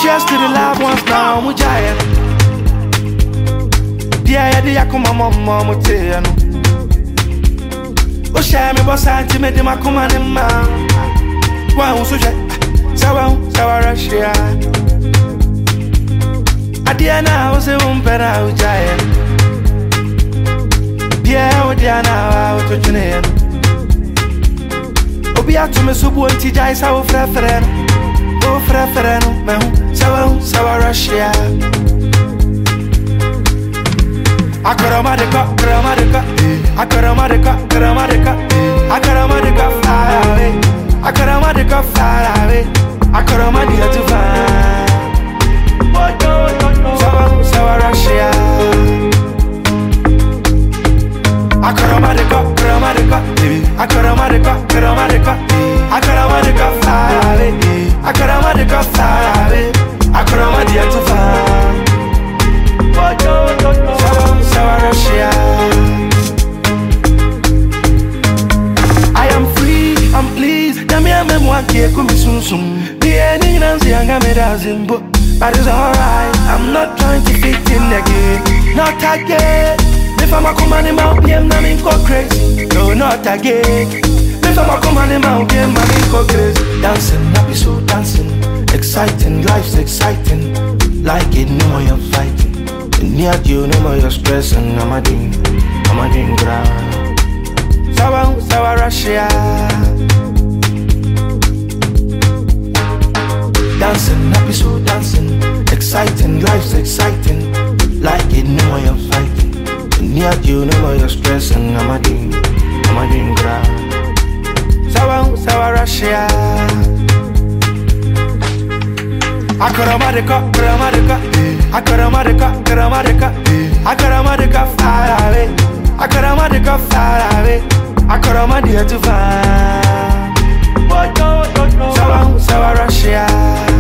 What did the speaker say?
Cheers to the loved ones now, Mujaya. Dear, dear, come on, Mama, Tiano. Oh, share me, boss, I made him a command in man. Wow, so Russia. Adiana was a woman, but I was giant. Dear, Diana, out of Janelle. Obia to me, so boy, Tijai, our friend. Oh, friend, Sawa Russia. Akaramadika, far away. Akaramadika, far away. Akaramadika to far. Sawa Russia. Akaramadika, far away. Akaramadika, far away. Akaramadika to far. Sawa Russia. I am free, I'm pleased. Dami amemwake kumisumsum. The ending nansi angameda zimbo. But it's alright, I'm not trying to fit in again. Not again. If I'm a command in my PM, I'm go crazy. No, not again. If I'm a command in my PM, I'm go crazy. Dancing, happy so dancing. Exciting, life's exciting. Like it, no more you're fighting. Near you, no more you're stressing. I'm a ding ground. Sawa Russia. Dancing, happy so dancing. Exciting, life's exciting. Like it, no more you're fighting. Near you, no more you're stressing. I'm a ding ground. Sawa Russia. Akaramadika, far away. Akaramadika, far away. Akaramadika to far. Sawa Russia.